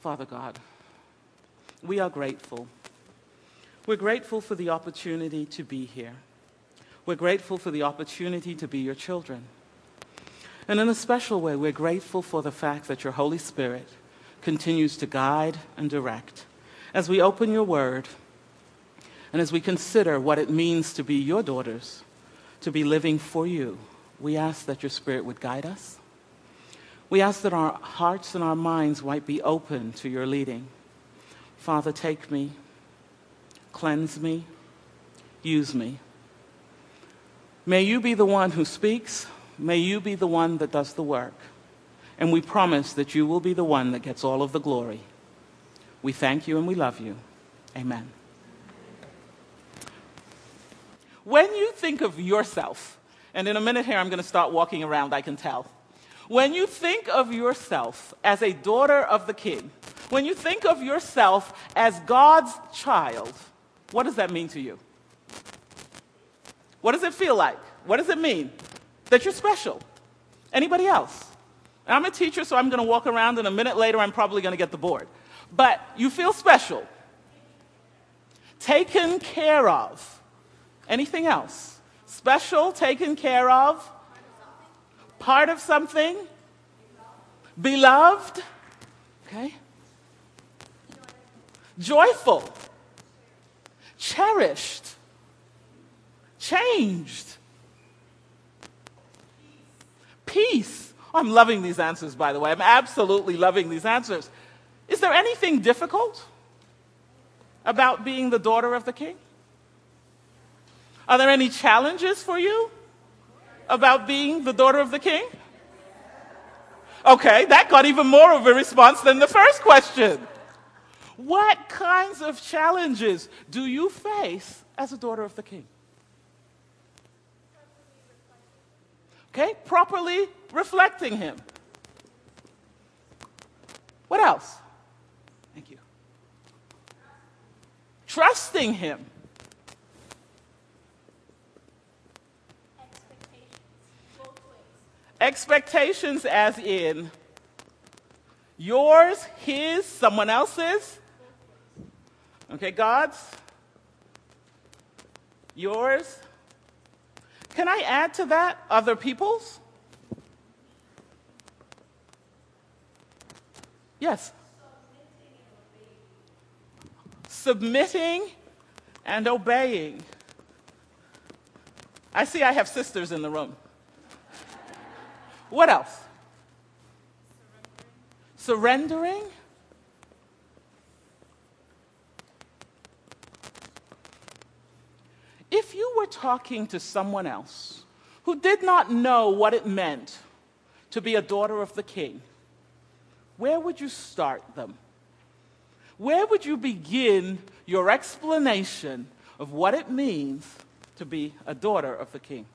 Father God, we are grateful. We're grateful for the opportunity to be here. We're grateful for the opportunity to be your children. And in a special way, we're grateful for the fact that your Holy Spirit continues to guide and direct. As we open your word, and as we consider what it means to be your daughters, to be living for you, we ask that your Spirit would guide us. We ask that our hearts and our minds might be open to your leading. Father, take me, cleanse me, use me. May you be the one who speaks. May you be the one that does the work. And we promise that you will be the one that gets all of the glory. We thank you and we love you. Amen. When you think of yourself, and in a minute here I'm going to start walking around, I can tell. When you think of yourself as a daughter of the King, when you think of yourself as God's child, what does that mean to you? What does it feel like? What does it mean? That you're special. Anybody else? I'm a teacher, so I'm going to walk around, and a minute later I'm probably going to get the board. But you feel special. Taken care of. Anything else? Special, taken care of. Part of something. Beloved. Okay. Joyful. Cherished. Changed. Peace. Oh, I'm loving these answers, by the way. I'm absolutely loving these answers. Is there anything difficult about being the daughter of the King? Are there any challenges for you about being the daughter of the King? Okay, that got even more of a response than the first question. What kinds of challenges do you face as a daughter of the King? Okay, properly reflecting him. What else? Thank you. Trusting him. Expectations as in yours, his, someone else's. Okay, God's. Yours. Can I add to that other people's? Yes. Submitting and obeying. I see I have sisters in the room. What else? Surrendering. If you were talking to someone else who did not know what it meant to be a daughter of the King, where would you start them? Where would you begin your explanation of what it means to be a daughter of the King?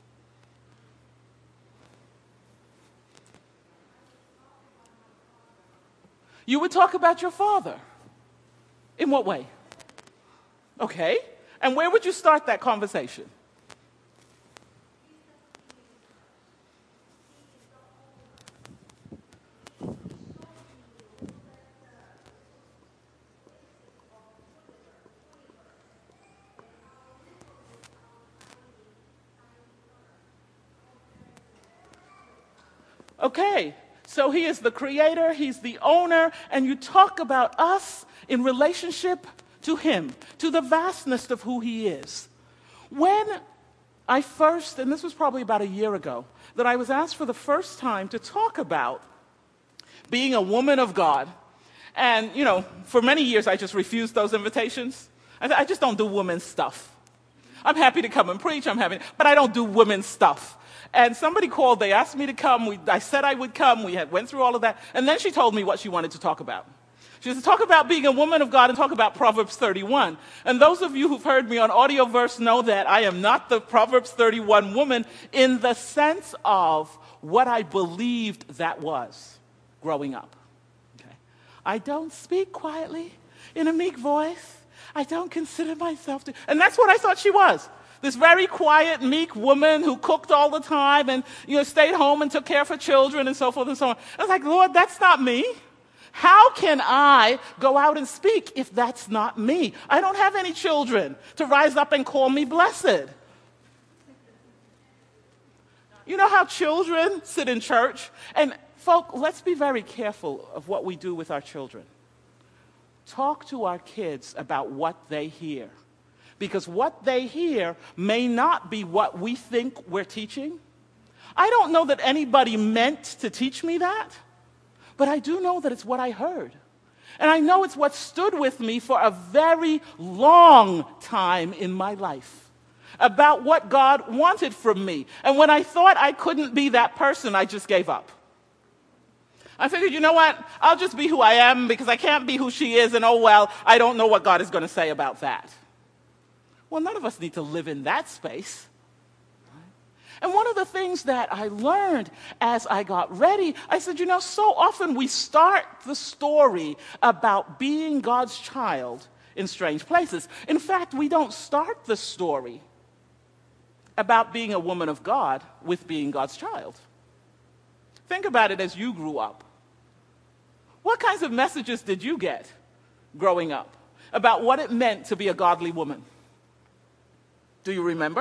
You would talk about your father. In what way? Okay. And where would you start that conversation? Okay. So he is the creator, he's the owner, and you talk about us in relationship to him, to the vastness of who he is. When I first, and this was probably about a year ago, that I was asked for the first time to talk about being a woman of God, and, you know, for many years I just refused those invitations. I just don't do women's stuff. I'm happy to come and preach, but I don't do women's stuff. And somebody called, they asked me to come, I said I would come, went through all of that, and then she told me what she wanted to talk about. She said, talk about being a woman of God and talk about Proverbs 31. And those of you who've heard me on Audioverse know that I am not the Proverbs 31 woman in the sense of what I believed that was growing up. Okay. I don't speak quietly in a meek voice. I don't consider myself to, and that's what I thought she was. This very quiet, meek woman who cooked all the time and, stayed home and took care of her children and so forth and so on. I was like, Lord, that's not me. How can I go out and speak if that's not me? I don't have any children to rise up and call me blessed. You know how children sit in church? And folk, let's be very careful of what we do with our children. Talk to our kids about what they hear. Because what they hear may not be what we think we're teaching. I don't know that anybody meant to teach me that, but I do know that it's what I heard. And I know it's what stood with me for a very long time in my life about what God wanted from me. And when I thought I couldn't be that person, I just gave up. I figured, you know what? I'll just be who I am because I can't be who she is, and oh well, I don't know what God is going to say about that. Well, none of us need to live in that space. And one of the things that I learned as I got ready, I said, you know, so often we start the story about being God's child in strange places. In fact, we don't start the story about being a woman of God with being God's child. Think about it as you grew up. What kinds of messages did you get growing up about what it meant to be a godly woman? Do you remember?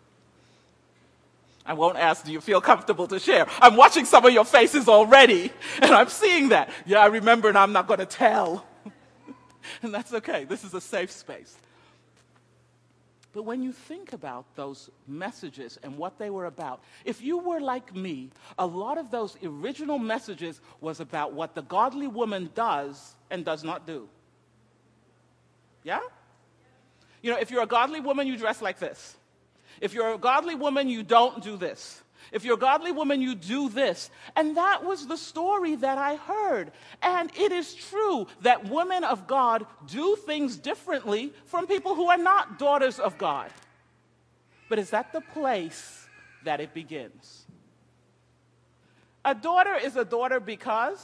I won't ask, do you feel comfortable to share? I'm watching some of your faces already, and I'm seeing that. Yeah, I remember, and I'm not going to tell. And that's okay. This is a safe space. But when you think about those messages and what they were about, if you were like me, a lot of those original messages was about what the godly woman does and does not do. Yeah? You know, if you're a godly woman, you dress like this. If you're a godly woman, you don't do this. If you're a godly woman, you do this. And that was the story that I heard. And it is true that women of God do things differently from people who are not daughters of God. But is that the place that it begins? A daughter is a daughter because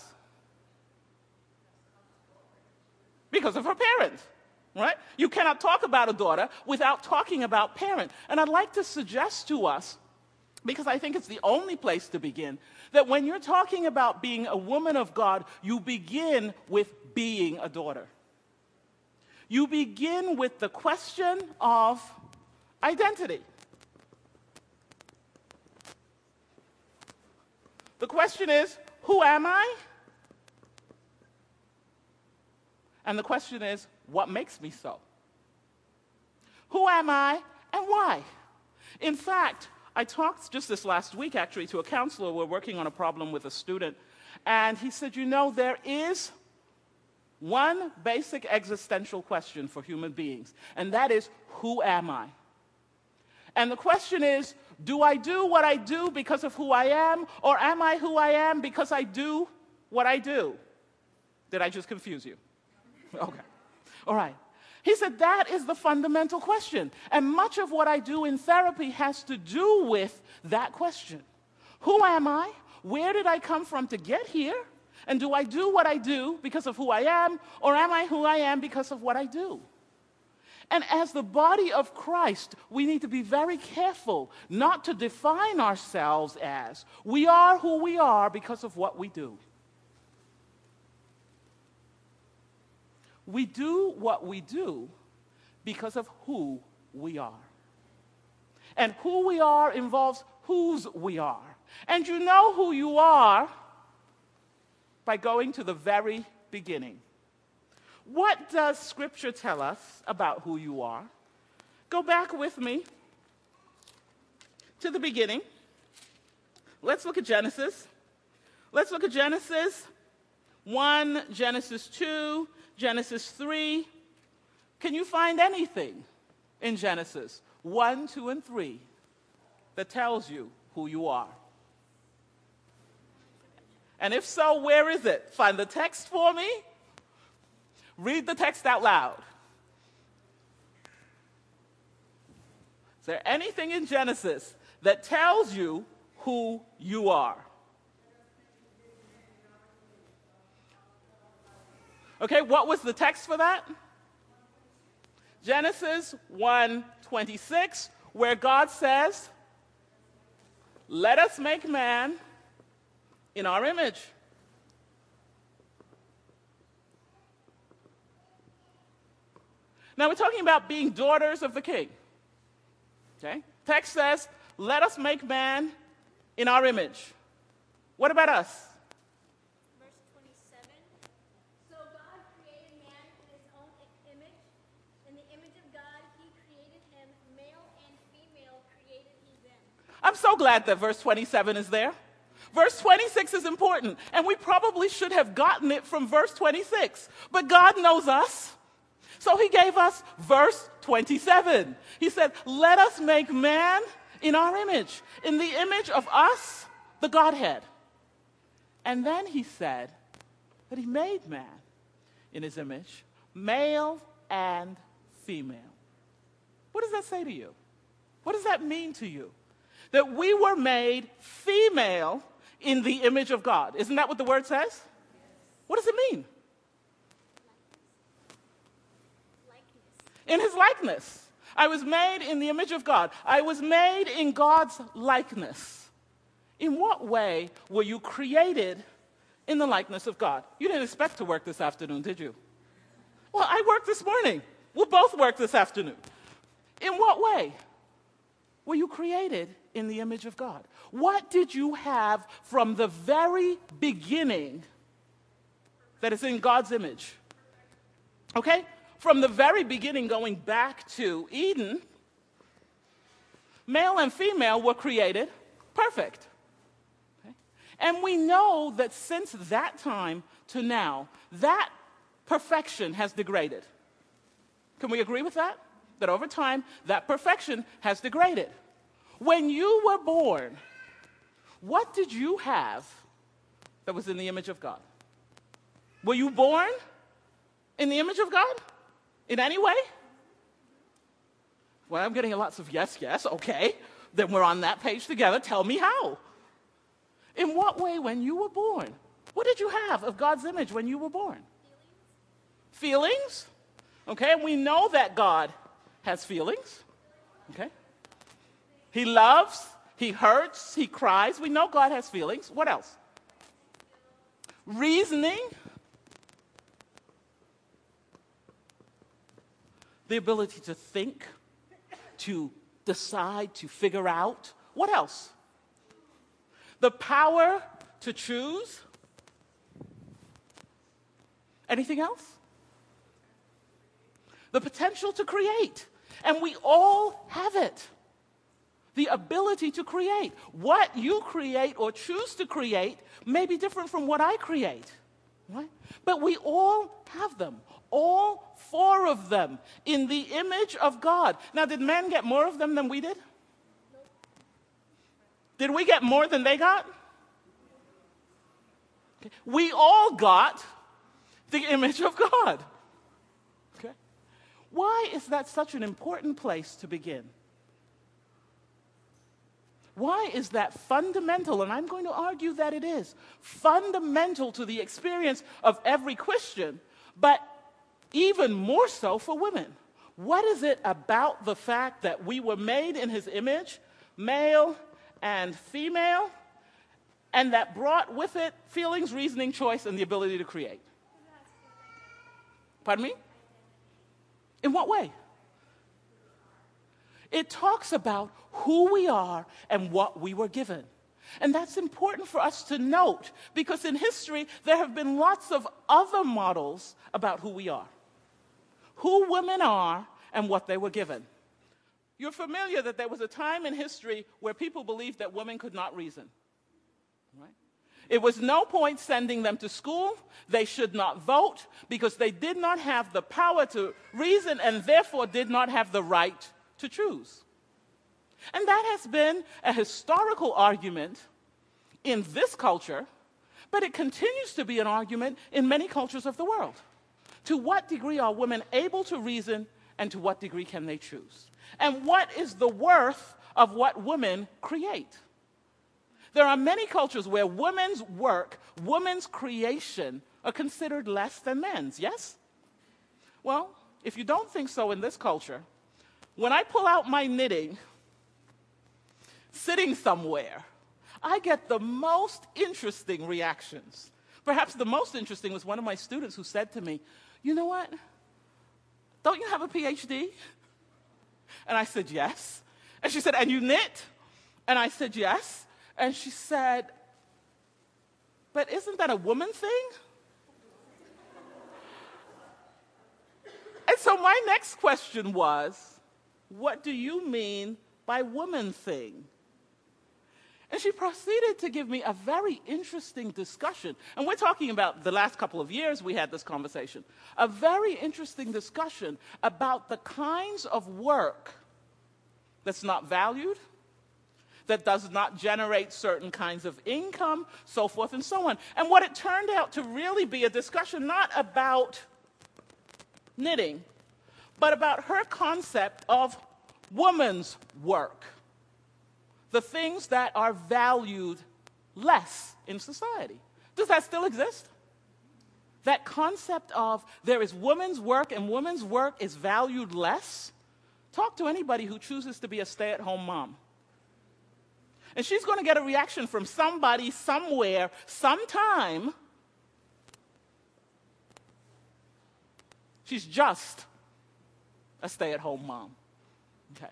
of her parents. Right? You cannot talk about a daughter without talking about parent. And I'd like to suggest to us, because I think it's the only place to begin, that when you're talking about being a woman of God, you begin with being a daughter. You begin with the question of identity. The question is, who am I? And the question is, what makes me so? Who am I and why? In fact, I talked just this last week actually to a counselor. We're working on a problem with a student. And he said, you know, there is one basic existential question for human beings. And that is, who am I? And the question is, do I do what I do because of who I am? Or am I who I am because I do what I do? Did I just confuse you? Okay. All right. He said that is the fundamental question. And much of what I do in therapy has to do with that question. Who am I? Where did I come from to get here? And do I do what I do because of who I am? Or am I who I am because of what I do? And as the body of Christ, we need to be very careful not to define ourselves as we are who we are because of what we do. We do what we do because of who we are. And who we are involves whose we are. And you know who you are by going to the very beginning. What does Scripture tell us about who you are? Go back with me to the beginning. Let's look at Genesis. Let's look at Genesis 1, Genesis 2, Genesis 3. Can you find anything in Genesis 1, 2, and 3 that tells you who you are? And if so, where is it? Find the text for me. Read the text out loud. Is there anything in Genesis that tells you who you are? Okay, what was the text for that? Genesis 1:26, where God says, "Let us make man in our image." Now we're talking about being daughters of the king. Okay? Text says, let us make man in our image. What about us? Verse 27. So God created man in his own image. In the image of God, he created him. Male and female created he them. I'm so glad that verse 27 is there. Verse 26 is important, and we probably should have gotten it from verse 26. But God knows us, so he gave us verse 27. He said, let us make man in our image, in the image of us, the Godhead. And then he said that he made man in his image, male and female. What does that say to you? What does that mean to you? That we were made female in the image of God. Isn't that what the word says? What does it mean? In his likeness. I was made in the image of God. I was made in God's likeness. In what way were you created in the likeness of God? You didn't expect to work this afternoon, did you? Well, I worked this morning. We'll both work this afternoon. In what way were you created in the image of God? What did you have from the very beginning that is in God's image? Okay? From the very beginning, going back to Eden, male and female were created perfect. Okay? And we know that since that time to now, that perfection has degraded. Can we agree with that? That over time, that perfection has degraded. When you were born, what did you have that was in the image of God? Were you born in the image of God? In any way? Well, I'm getting lots of yes, yes, okay. Then we're on that page together. Tell me how. In what way when you were born? What did you have of God's image when you were born? Feelings? Okay, and we know that God has feelings. Okay? He loves, he hurts, he cries. We know God has feelings. What else? Reasoning. The ability to think, to decide, to figure out. What else? The power to choose. Anything else? The potential to create. And we all have it. The ability to create. What you create or choose to create may be different from what I create. Right? But we all have them. All four of them in the image of God. Now, did men get more of them than we did? Did we get more than they got? Okay. We all got the image of God. Okay. Why is that such an important place to begin? Why is that fundamental? And I'm going to argue that it is fundamental to the experience of every Christian, but even more so for women. What is it about the fact that we were made in his image, male and female, and that brought with it feelings, reasoning, choice, and the ability to create? Pardon me? In what way? It talks about who we are and what we were given. And that's important for us to note, because in history, there have been lots of other models about who we are. Who women are and what they were given. You're familiar that there was a time in history where people believed that women could not reason. Right? It was no point sending them to school. They should not vote because they did not have the power to reason and therefore did not have the right to choose. And that has been a historical argument in this culture, but it continues to be an argument in many cultures of the world. To what degree are women able to reason, and to what degree can they choose? And what is the worth of what women create? There are many cultures where women's work, women's creation, are considered less than men's, yes? Well, if you don't think so in this culture, when I pull out my knitting, sitting somewhere, I get the most interesting reactions. Perhaps the most interesting was one of my students who said to me, you know what? don't you have a PhD? And I said, yes. And she said, and you knit? And I said, yes. And she said, but isn't that a woman thing? And so my next question was, what do you mean by woman thing? And she proceeded to give me a very interesting discussion. And we're talking about the last couple of years we had this conversation. A very interesting discussion about the kinds of work that's not valued, that does not generate certain kinds of income, so forth and so on. And what it turned out to really be a discussion not about knitting, but about her concept of woman's work. The things that are valued less in society. Does that still exist? That concept of there is woman's work and woman's work is valued less? Talk to anybody who chooses to be a stay-at-home mom. And she's going to get a reaction from somebody, somewhere, sometime. She's just a stay-at-home mom. Okay?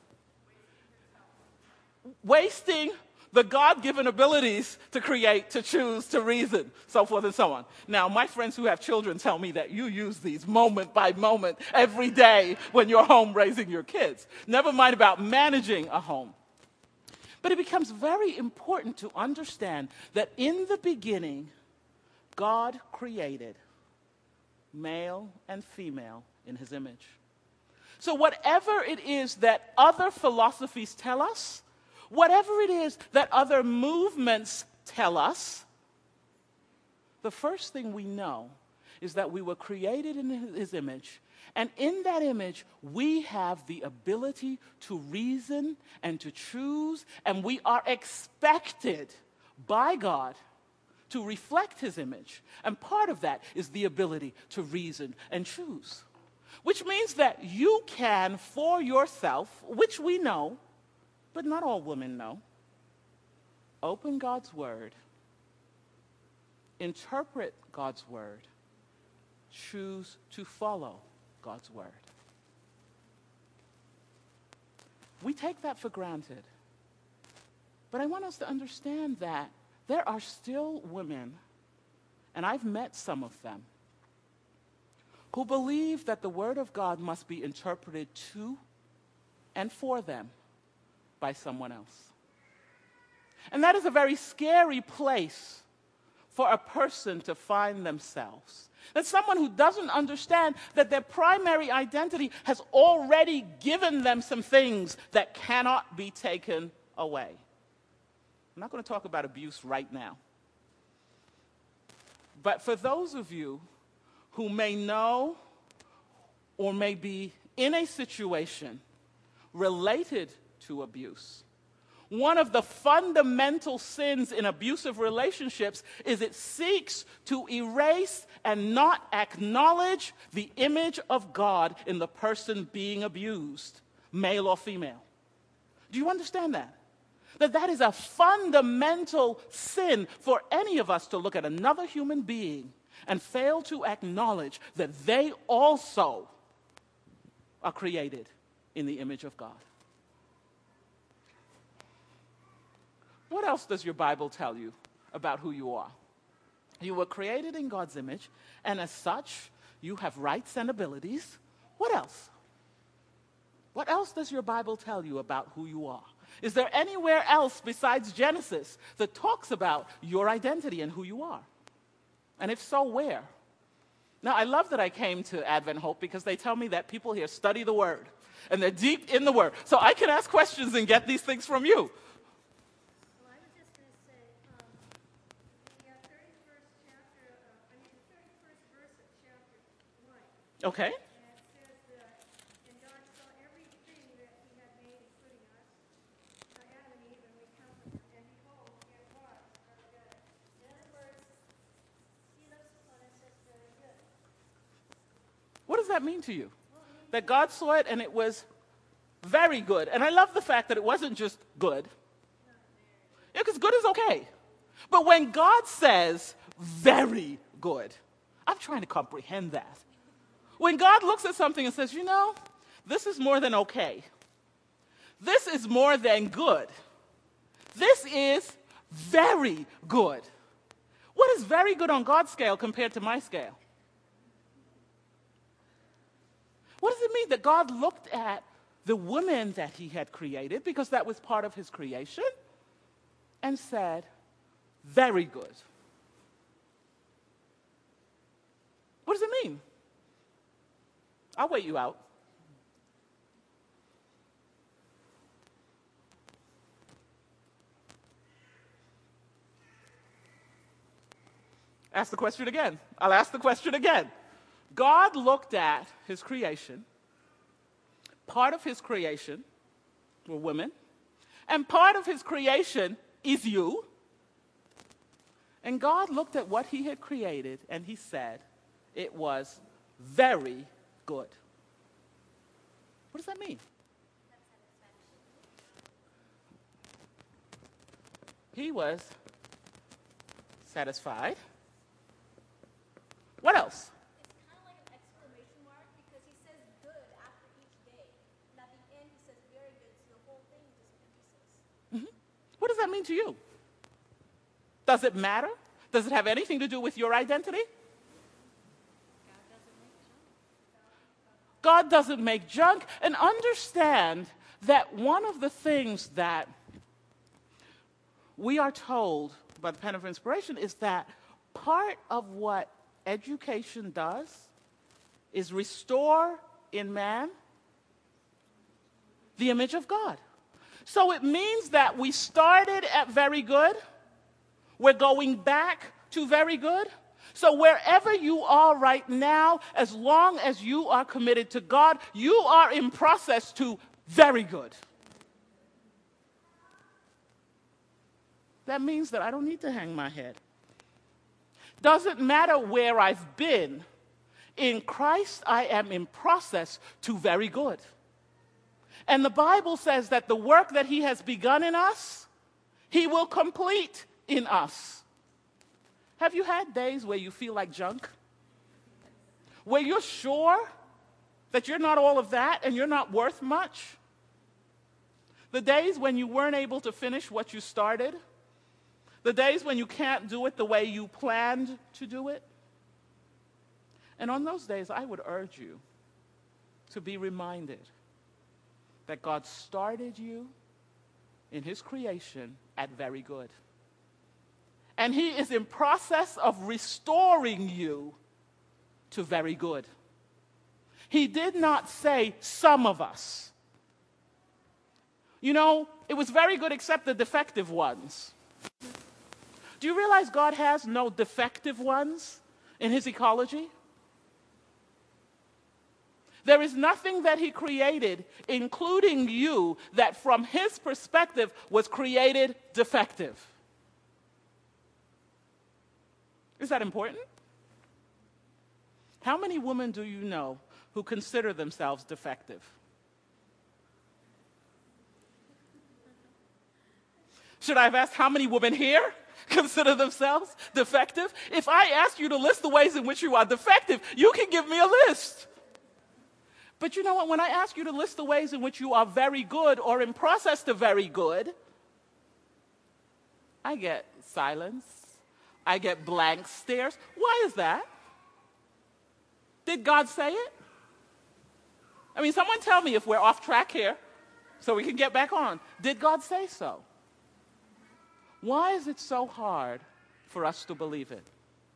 Wasting the God-given abilities to create, to choose, to reason, so forth and so on. Now, my friends who have children tell me that you use these moment by moment every day when you're home raising your kids. Never mind about managing a home. But it becomes very important to understand that in the beginning, God created male and female in his image. So whatever it is that other philosophies tell us, whatever it is that other movements tell us, the first thing we know is that we were created in his image, and in that image, we have the ability to reason and to choose, and we are expected by God to reflect his image. And part of that is the ability to reason and choose. Which means that you can, for yourself, which we know, but not all women know, open God's word, interpret God's word, choose to follow God's word. We take that for granted. But I want us to understand that there are still women, and I've met some of them, who believe that the word of God must be interpreted to and for them by someone else. And that is a very scary place for a person to find themselves. That's someone who doesn't understand that their primary identity has already given them some things that cannot be taken away. I'm not going to talk about abuse right now. But for those of you who may know or may be in a situation related to abuse, one of the fundamental sins in abusive relationships is it seeks to erase and not acknowledge the image of God in the person being abused, male or female. Do you understand that? That is a fundamental sin for any of us to look at another human being and fail to acknowledge that they also are created in the image of God. What else does your Bible tell you about who you are? You were created in God's image, and as such, you have rights and abilities. What else? What else does your Bible tell you about who you are? Is there anywhere else besides Genesis that talks about your identity and who you are? And if so, where? Now, I love that I came to Advent Hope because they tell me that people here study the Word, and they're deep in the Word. So I can ask questions and get these things from you. Well, I was just going to say, the 31st verse of chapter 1. Okay. And it says that, and God saw everything that he had made, including us, Adam and Eve, and we counted them, and behold, it was very good. In other words, he looks upon us as very good. What does that mean to you? That God saw it and it was very good. And I love the fact that it wasn't just good. Yeah, because good is okay. But when God says very good, I'm trying to comprehend that. When God looks at something and says, you know, this is more than okay. This is more than good. This is very good. What is very good on God's scale compared to my scale? What does it mean that God looked at the woman that he had created, because that was part of his creation, and said, very good? What does it mean? I'll wait you out. Ask the question again. I'll ask the question again. God looked at his creation. Part of his creation were women, and part of his creation is you. And God looked at what he had created, and he said it was very good. What does that mean? He was satisfied. What else? It's kind of like an exclamation mark because he says good after each day. And at the end, he says very good, so the whole thing just produces. What does that mean to you? Does it matter? Does it have anything to do with your identity? God doesn't make junk. And understand that one of the things that we are told by the Pen of Inspiration is that part of what education does is restore in man the image of God. So it means that we started at very good. We're going back to very good. So wherever you are right now, as long as you are committed to God, you are in process to very good. That means that I don't need to hang my head. Doesn't matter where I've been. In Christ, I am in process to very good. And the Bible says that the work that he has begun in us, he will complete in us. Have you had days where you feel like junk? Where you're sure that you're not all of that and you're not worth much? The days when you weren't able to finish what you started? The days when you can't do it the way you planned to do it? And on those days, I would urge you to be reminded that God started you in his creation at very good. And he is in process of restoring you to very good. He did not say some of us. You know, it was very good except the defective ones. Do you realize God has no defective ones in his ecology? There is nothing that he created, including you, that from his perspective was created defective. Is that important? How many women do you know who consider themselves defective? Should I have asked how many women here consider themselves defective? If I ask you to list the ways in which you are defective, you can give me a list. But you know what? When I ask you to list the ways in which you are very good or in process to very good, I get silence. I get blank stares. Why is that? Did God say it? I mean, someone tell me if we're off track here so we can get back on. Did God say so? Why is it so hard for us to believe it?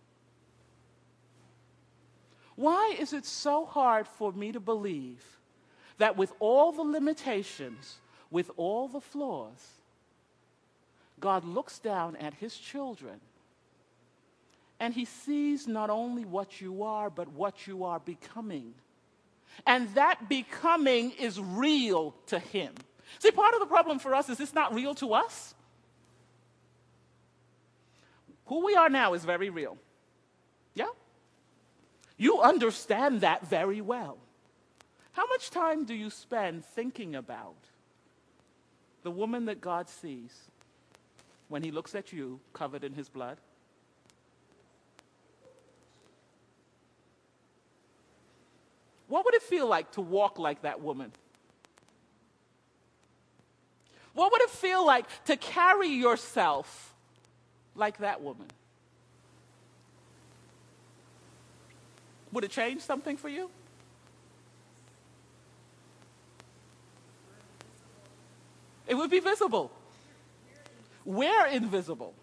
Why is it so hard for me to believe that with all the limitations, with all the flaws, God looks down at his children and he sees not only what you are, but what you are becoming. And that becoming is real to him. See, part of the problem for us is it's not real to us. Who we are now is very real. Yeah? You understand that very well. How much time do you spend thinking about the woman that God sees when he looks at you covered in his blood? What would it feel like to walk like that woman? What would it feel like to carry yourself like that woman? Would it change something for you? It would be visible. We're invisible.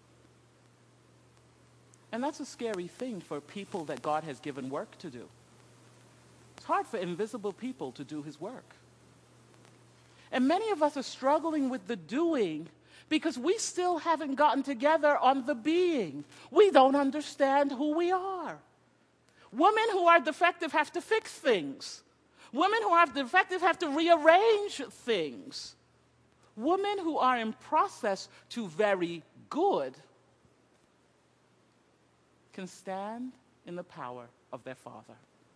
And that's a scary thing for people that God has given work to do. It's hard for invisible people to do his work. And many of us are struggling with the doing because we still haven't gotten together on the being. We don't understand who we are. Women who are defective have to fix things. Women who are defective have to rearrange things. Women who are in process to very good can stand in the power of their Father.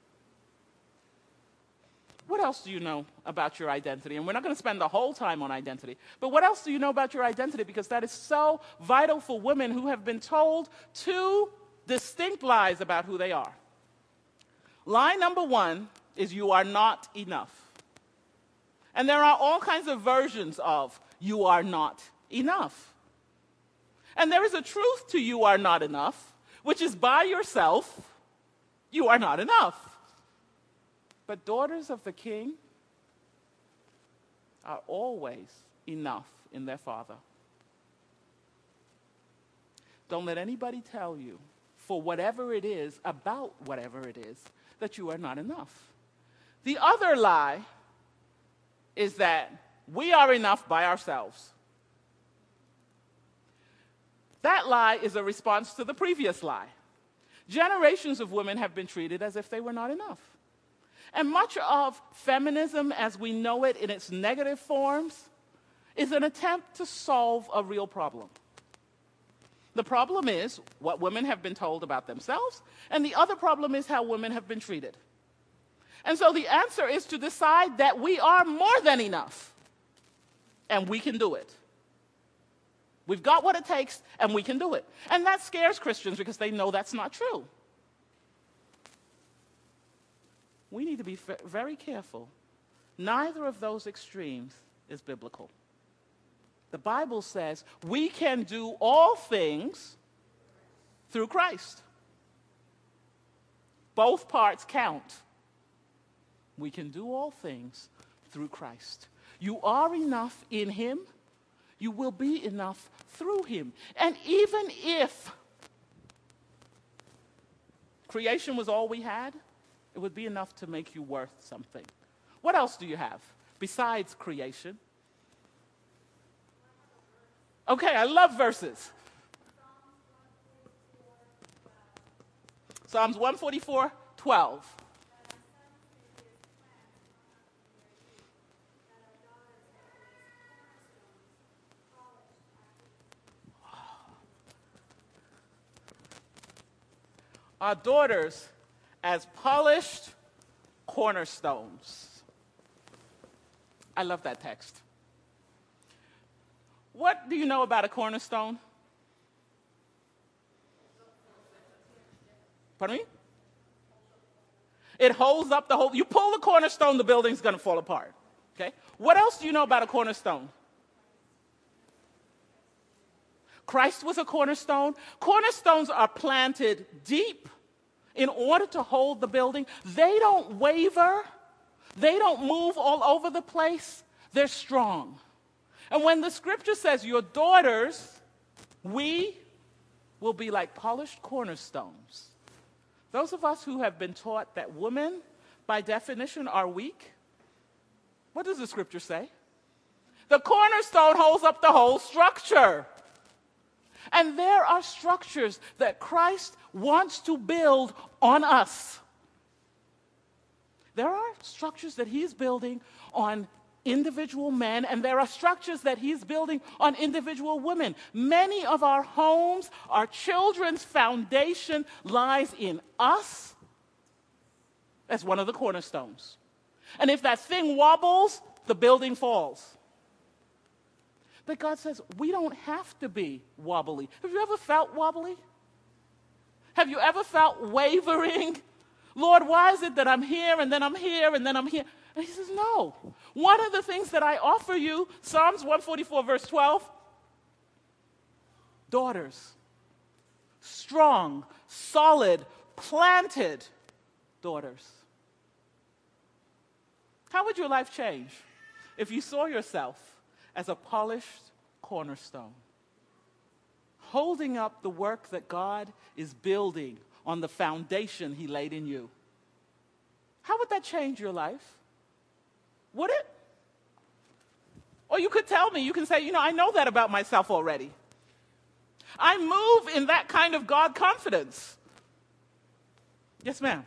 What else do you know about your identity? And we're not going to spend the whole time on identity, but what else do you know about your identity? Because that is so vital for women who have been told two distinct lies about who they are. Lie number one is you are not enough. And there are all kinds of versions of you are not enough. And there is a truth to you are not enough, which is by yourself, you are not enough. But daughters of the King are always enough in their Father. Don't let anybody tell you, for whatever it is, about whatever it is, that you are not enough. The other lie is that we are enough by ourselves. That lie is a response to the previous lie. Generations of women have been treated as if they were not enough. And much of feminism as we know it in its negative forms is an attempt to solve a real problem. The problem is what women have been told about themselves, and the other problem is how women have been treated. And so the answer is to decide that we are more than enough, and we can do it. We've got what it takes, and we can do it. And that scares Christians because they know that's not true. We need to be very careful. Neither of those extremes is biblical. The Bible says we can do all things through Christ. Both parts count. We can do all things through Christ. You are enough in him. You will be enough through him. And even if creation was all we had, it would be enough to make you worth something. What else do you have besides creation? Okay, I love verses. Psalms 144:12. Our daughters as polished cornerstones. I love that text. What do you know about a cornerstone? Pardon me? It holds up the whole, you pull the cornerstone, the building's going to fall apart. Okay? What else do you know about a cornerstone? Christ was a cornerstone. Cornerstones are planted deep in order to hold the building. They don't waver. They don't move all over the place. They're strong. And when the scripture says your daughters, we will be like polished cornerstones. Those of us who have been taught that women, by definition, are weak, what does the scripture say? The cornerstone holds up the whole structure. And there are structures that Christ wants to build on us. There are structures that he's building on individual men, and there are structures that he's building on individual women. Many of our homes, our children's foundation lies in us as one of the cornerstones. And if that thing wobbles, the building falls. But God says, we don't have to be wobbly. Have you ever felt wobbly? Have you ever felt wavering Lord, why is it that I'm here and then I'm here and then I'm here? And he says, no. One of the things that I offer you, Psalms 144, verse 12, daughters, strong, solid, planted daughters. How would your life change if you saw yourself as a polished cornerstone, holding up the work that God is building on the foundation he laid in you? How would that change your life? Would it? Or you could tell me, you can say, I know that about myself already. I move in that kind of God confidence. Yes, ma'am.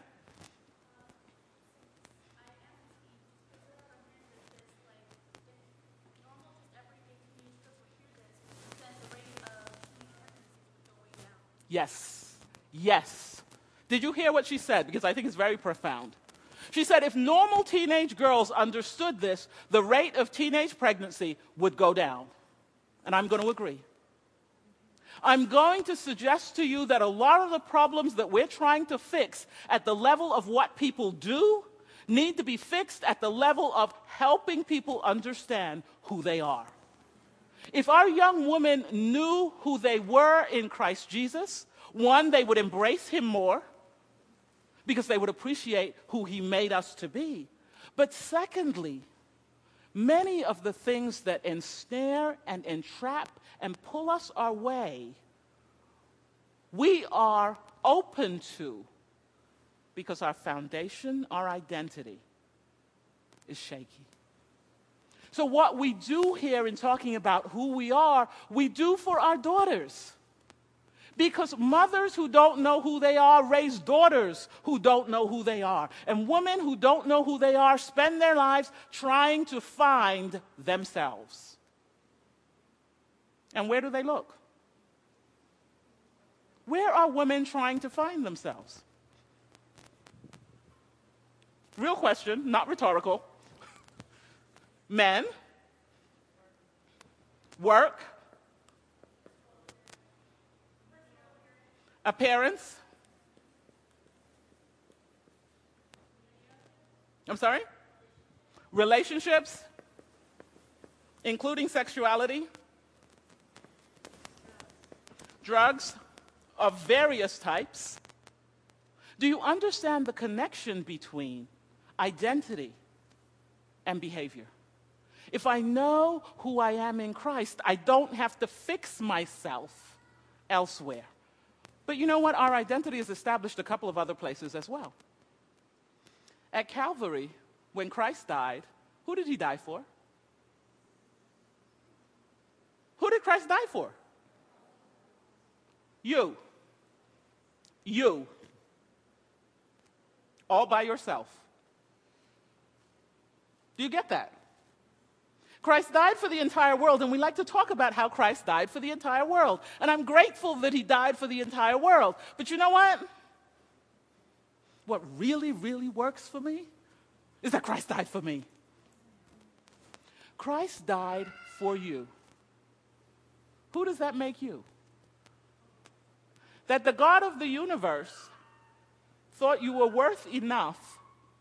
Yes. Yes. Did you hear what she said? Because I think it's very profound. She said if normal teenage girls understood this, the rate of teenage pregnancy would go down. And I'm going to agree. I'm going to suggest to you that a lot of the problems that we're trying to fix at the level of what people do need to be fixed at the level of helping people understand who they are. If our young women knew who they were in Christ Jesus, one, they would embrace him more because they would appreciate who he made us to be. But secondly, many of the things that ensnare and entrap and pull us our way, we are open to because our foundation, our identity is shaky. So what we do here in talking about who we are, we do for our daughters. Because mothers who don't know who they are raise daughters who don't know who they are. And women who don't know who they are spend their lives trying to find themselves. And where do they look? Where are women trying to find themselves? Real question, not rhetorical. Men, work, appearance. I'm sorry? Relationships, including sexuality, drugs of various types. Do you understand the connection between identity and behavior? If I know who I am in Christ, I don't have to fix myself elsewhere. But you know what? Our identity is established a couple of other places as well. At Calvary, when Christ died, who did he die for? Who did Christ die for? You. You. All by yourself. Do you get that? Christ died for the entire world, and we like to talk about how Christ died for the entire world. And I'm grateful that he died for the entire world. But you know what? What really, really works for me is that Christ died for me. Christ died for you. Who does that make you? That the God of the universe thought you were worth enough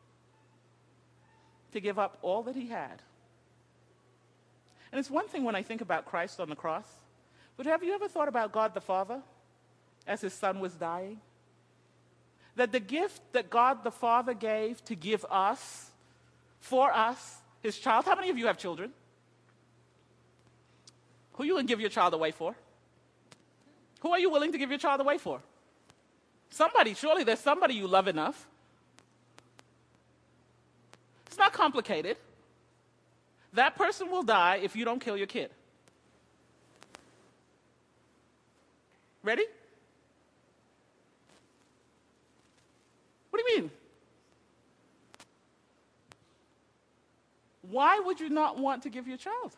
to give up all that he had. And it's one thing when I think about Christ on the cross, but have you ever thought about God the Father as his son was dying? That the gift that God the Father gave to give us, for us, his child. How many of you have children? Who are you going to give your child away for? Who are you willing to give your child away for? Somebody, surely there's somebody you love enough. It's not complicated. That person will die if you don't kill your kid. Ready? What do you mean? Why would you not want to give your child?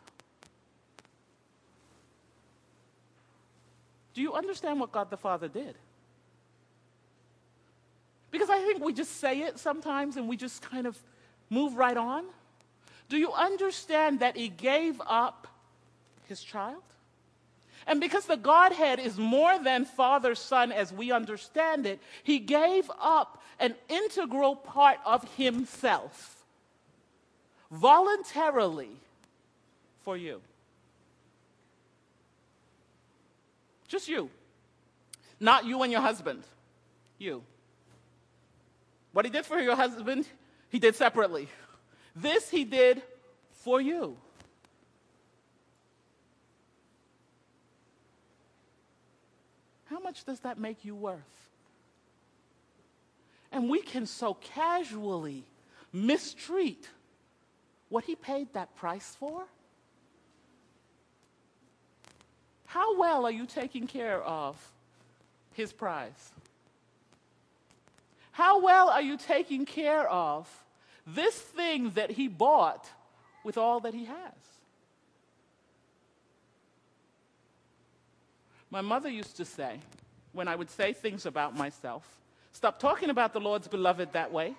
Do you understand what God the Father did? Because I think we just say it sometimes and we just kind of move right on. Do you understand that he gave up his child? And because the Godhead is more than Father, Son as we understand it, he gave up an integral part of himself voluntarily for you. Just you. Not you and your husband. You. What he did for your husband, he did separately. This he did for you. How much does that make you worth? And we can so casually mistreat what he paid that price for. How well are you taking care of his prize? How well are you taking care of this thing that he bought with all that he has? My mother used to say, when I would say things about myself, stop talking about the Lord's beloved that way.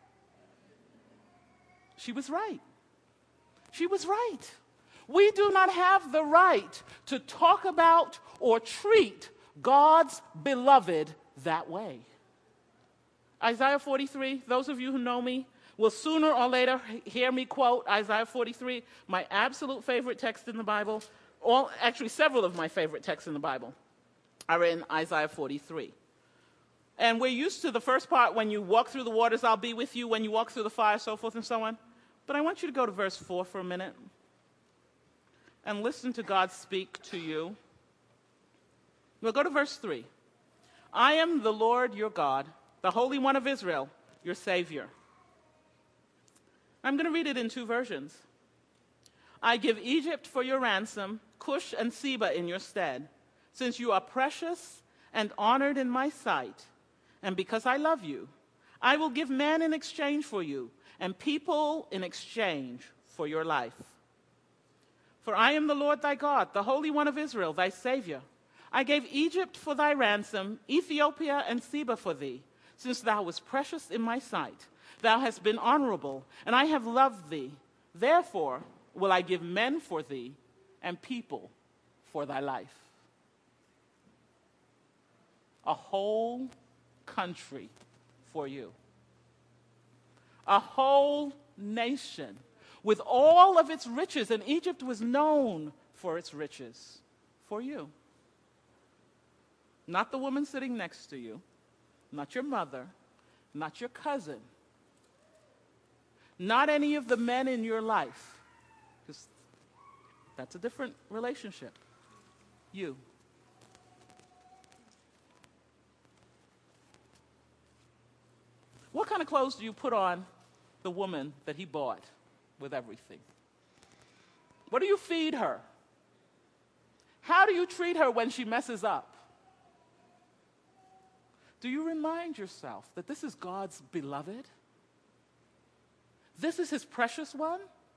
She was right. She was right. We do not have the right to talk about or treat God's beloved that way. Isaiah 43, those of you who know me will sooner or later hear me quote Isaiah 43, my absolute favorite text in the Bible. Actually, several of my favorite texts in the Bible are in Isaiah 43. And we're used to the first part, when you walk through the waters, I'll be with you. When you walk through the fire, so forth and so on. But I want you to go to verse 4 for a minute and listen to God speak to you. We'll go to verse 3. I am the Lord your God, the Holy One of Israel, your Savior. I'm going to read it in two versions. I give Egypt for your ransom, Cush and Seba in your stead, since you are precious and honored in my sight, and because I love you, I will give men in exchange for you, and people in exchange for your life. For I am the Lord thy God, the Holy One of Israel, thy Savior. I gave Egypt for thy ransom, Ethiopia and Seba for thee, since thou wast precious in my sight. Thou hast been honorable, and I have loved thee. Therefore will I give men for thee, and people for thy life. A whole country for you. A whole nation with all of its riches, and Egypt was known for its riches, for you. Not the woman sitting next to you, not your mother, not your cousin, not any of the men in your life, because that's a different relationship. You. What kind of clothes do you put on the woman that he bought with everything? What do you feed her? How do you treat her when she messes up? Do you remind yourself that this is God's beloved? This is his precious one?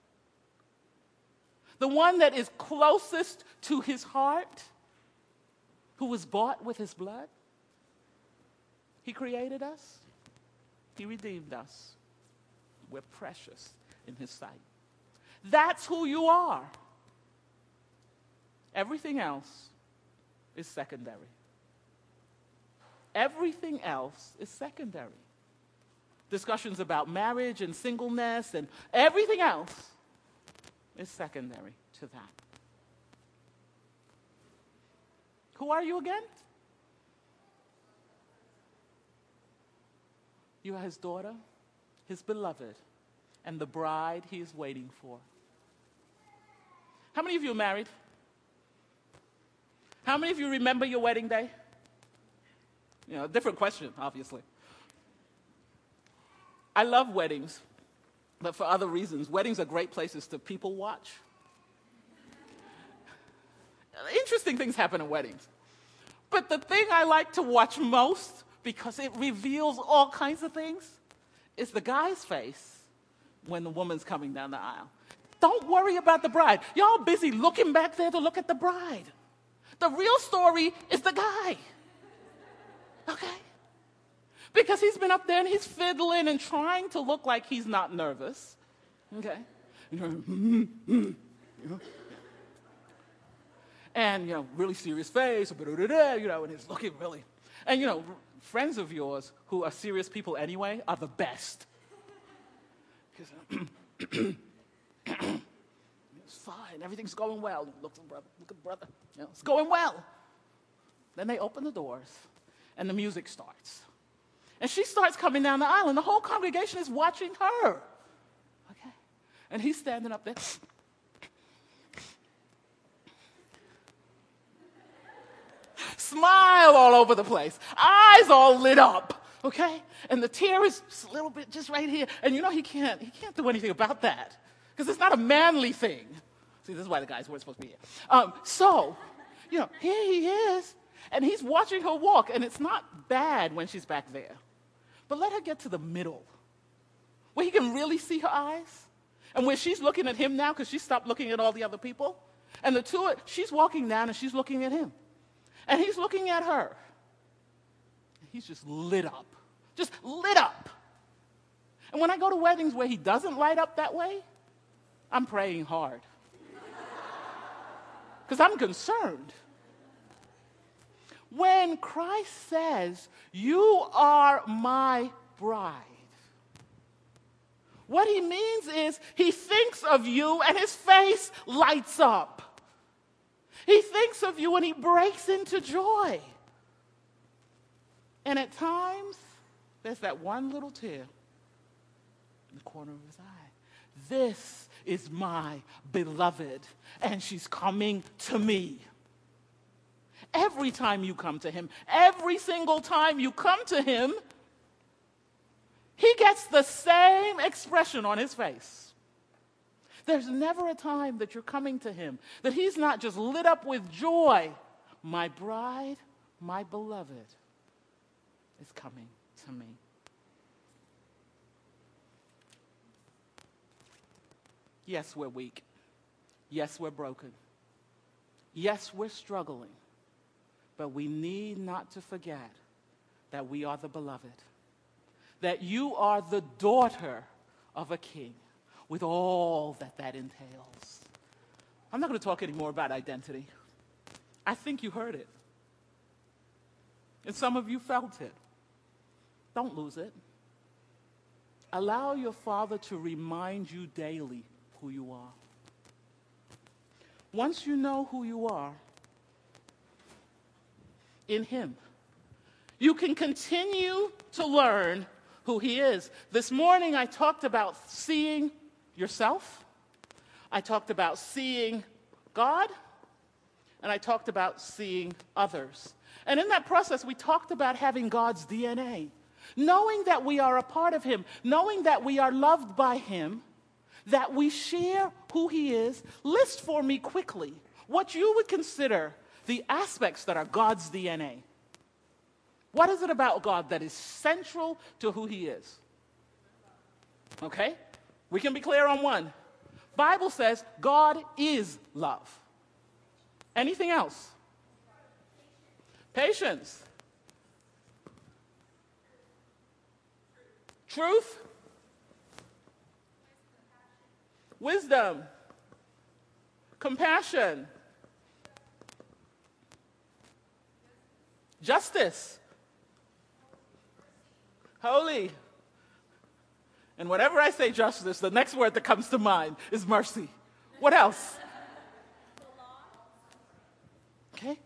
The one that is closest to his heart, who was bought with his blood? He created us. He redeemed us. We're precious in his sight. That's who you are. Everything else is secondary. Everything else is secondary. Discussions about marriage and singleness and everything else is secondary to that. Who are you again? You are his daughter, his beloved, and the bride he is waiting for. How many of you are married? How many of you remember your wedding day? You know, different question, obviously. I love weddings, but for other reasons. Weddings are great places to people watch. Interesting things happen at weddings. But the thing I like to watch most, because it reveals all kinds of things, is the guy's face when the woman's coming down the aisle. Don't worry about the bride. Y'all busy looking back there to look at the bride. The real story is the guy. Okay? Because he's been up there and he's fiddling and trying to look like he's not nervous. Okay? And, really serious face, and he's looking really. And, friends of yours who are serious people anyway are the best. Because it's fine, everything's going well. Look at brother, it's going well. Then they open the doors, and the music starts. And she starts coming down the aisle, and the whole congregation is watching her. Okay? And he's standing up there. Smile all over the place. Eyes all lit up. Okay? And the tear is just a little bit just right here. And he can't do anything about that. Because it's not a manly thing. See, this is why the guys weren't supposed to be here. Here he is. And he's watching her walk. And it's not bad when she's back there. But let her get to the middle, where he can really see her eyes. And where she's looking at him now, because she stopped looking at all the other people. And she's walking down and she's looking at him. And he's looking at her. He's just lit up. Just lit up. And when I go to weddings where he doesn't light up that way, I'm praying hard. Because I'm concerned. When Christ says, "You are my bride," what he means is he thinks of you and his face lights up. He thinks of you and he breaks into joy. And at times, there's that one little tear in the corner of his eye. This is my beloved, and she's coming to me. Every time you come to him, every single time you come to him, he gets the same expression on his face. There's never a time that you're coming to him that he's not just lit up with joy. My bride, my beloved, is coming to me. Yes, we're weak. Yes, we're broken. Yes, we're struggling. But we need not to forget that we are the beloved. That you are the daughter of a king with all that entails. I'm not going to talk anymore about identity. I think you heard it. And some of you felt it. Don't lose it. Allow your Father to remind you daily who you are. Once you know who you are in him, you can continue to learn who he is. This morning I talked about seeing yourself. I talked about seeing God. And I talked about seeing others. And in that process, we talked about having God's DNA. Knowing that we are a part of him. Knowing that we are loved by him. That we share who he is. List for me quickly what you would consider the aspects that are God's DNA. What is it about God that is central to who he is? Okay? We can be clear on one. Bible says God is love. Anything else? Patience. Truth. Wisdom. Compassion. Justice. Holy. And whenever I say justice, the next word that comes to mind is mercy. What else? Okay?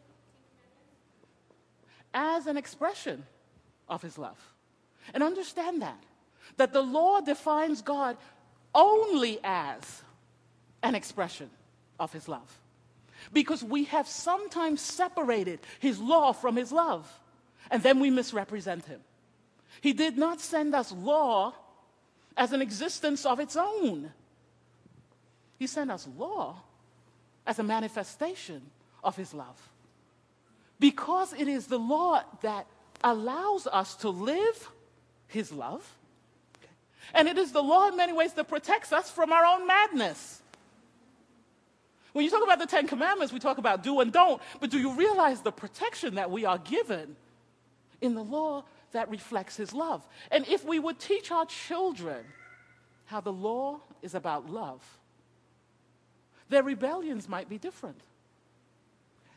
As an expression of his love. And understand that the law defines God only as an expression of his love. Because we have sometimes separated his law from his love. And then we misrepresent him. He did not send us law as an existence of its own. He sent us law as a manifestation of his love. Because it is the law that allows us to live his love. And it is the law in many ways that protects us from our own madness. When you talk about the Ten Commandments, we talk about do and don't. But do you realize the protection that we are given in the law that reflects his love? And if we would teach our children how the law is about love, their rebellions might be different.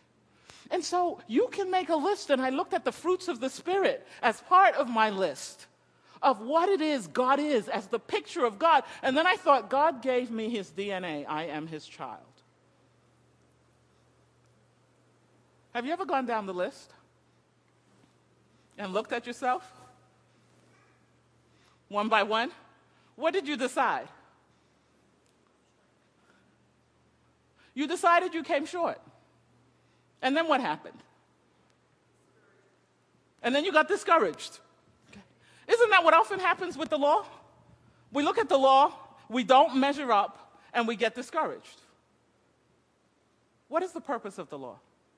And so you can make a list, and I looked at the fruits of the Spirit as part of my list of what it is God is as the picture of God. And then I thought, God gave me his DNA. I am his child. Have you ever gone down the list and looked at yourself one by one? What did you decide? You decided you came short. And then what happened? And then you got discouraged. Okay. Isn't that what often happens with the law? We look at the law, we don't measure up, and we get discouraged. What is the purpose of the law?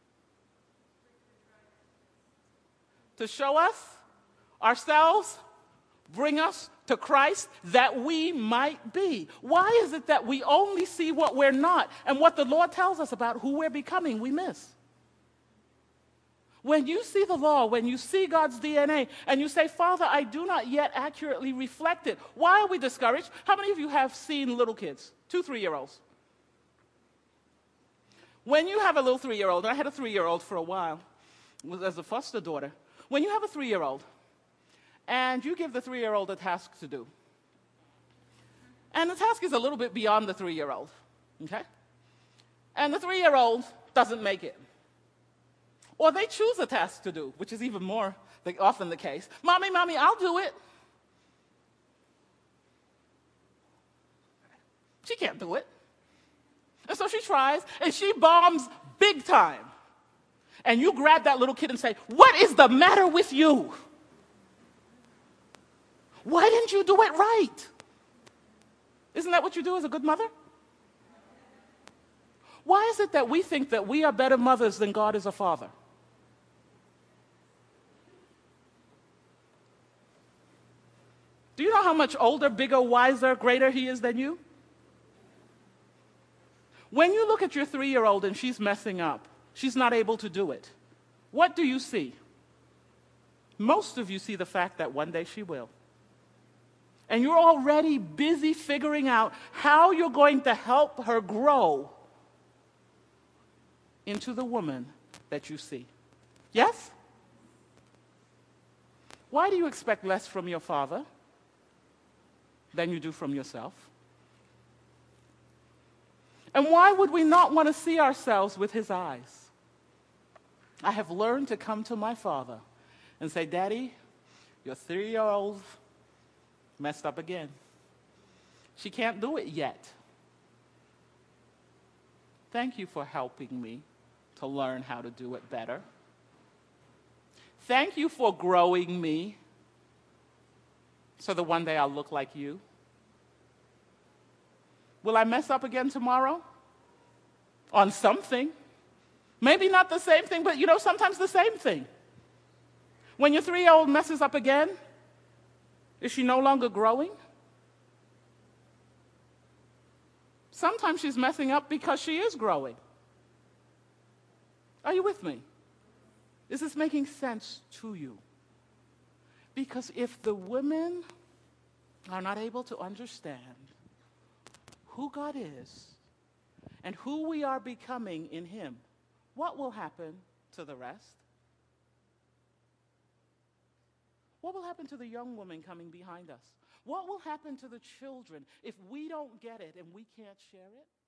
To show us ourselves, bring us to Christ that we might be. Why is it that we only see what we're not, and what the Lord tells us about who we're becoming, we miss? When you see the law, when you see God's DNA, and you say, Father, I do not yet accurately reflect it, why are we discouraged? How many of you have seen little kids, 2, 3-year-olds? When you have a little 3-year-old, and I had a 3-year-old for a while, as a foster daughter. When you have a 3-year-old, and you give the 3-year-old a task to do, and the task is a little bit beyond the 3-year-old, okay? And the 3-year-old doesn't make it. Or they choose a task to do, which is even more often the case. Mommy, I'll do it. She can't do it. And so she tries, and she bombs big time. And you grab that little kid and say, what is the matter with you? Why didn't you do it right? Isn't that what you do as a good mother? Why is it that we think that we are better mothers than God is a father? Do you know how much older, bigger, wiser, greater he is than you? When you look at your 3-year-old and she's messing up, she's not able to do it, what do you see? Most of you see the fact that one day she will. And you're already busy figuring out how you're going to help her grow into the woman that you see. Yes? Why do you expect less from your father than you do from yourself? And why would we not want to see ourselves with his eyes? I have learned to come to my father and say, Daddy, your 3-year-old messed up again. She can't do it yet. Thank you for helping me to learn how to do it better. Thank you for growing me so that one day I'll look like you. Will I mess up again tomorrow? On something. Maybe not the same thing, but sometimes the same thing. When your 3-year-old messes up again, is she no longer growing? Sometimes she's messing up because she is growing. Are you with me? Is this making sense to you? Because if the women are not able to understand who God is and who we are becoming in him, what will happen to the rest? What will happen to the young woman coming behind us? What will happen to the children if we don't get it and we can't share it?